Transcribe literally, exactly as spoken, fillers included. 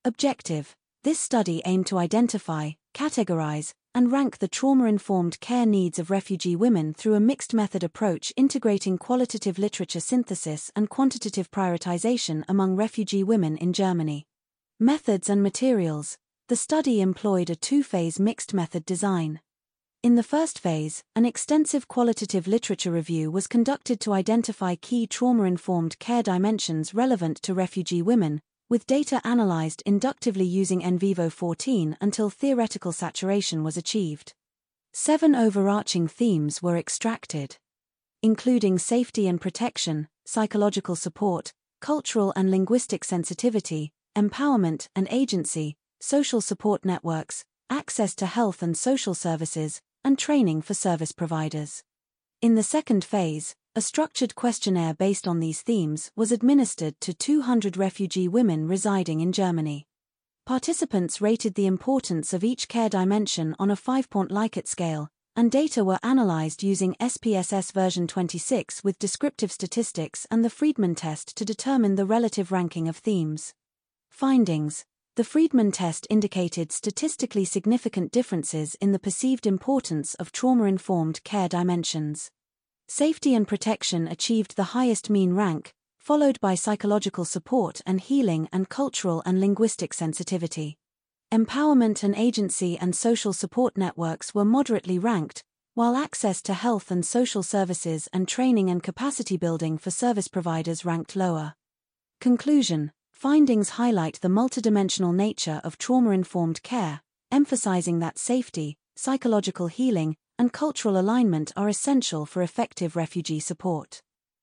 Objective: this study aimed to identify, categorize, and rank the trauma-informed care needs of refugee women through a mixed-method approach integrating qualitative literature synthesis and quantitative prioritization among refugee women in Germany. Methods and materials: the study employed a two-phase mixed-method design. In the first phase, an extensive qualitative literature review was conducted to identify key trauma-informed care dimensions relevant to refugee women, with data analyzed inductively using N vivo fourteen until theoretical saturation was achieved. Seven overarching themes were extracted, including safety and protection, psychological support, cultural and linguistic sensitivity, empowerment and agency, social support networks, access to health and social services, and training for service providers. In the second phase, a structured questionnaire based on these themes was administered to two hundred refugee women residing in Germany. Participants rated the importance of each care dimension on a five-point Likert scale, and data were analyzed using S P S S version twenty-six with descriptive statistics and the Friedman test to determine the relative ranking of themes. Findings: the Friedman test indicated statistically significant differences in the perceived importance of trauma-informed care dimensions. Safety and protection achieved the highest mean rank, followed by psychological support and healing and cultural and linguistic sensitivity. Empowerment and agency and social support networks were moderately ranked, while access to health and social services and training and capacity building for service providers ranked lower. Conclusion: findings highlight the multidimensional nature of trauma-informed care, emphasizing that safety, psychological healing, and cultural alignment are essential for effective refugee support.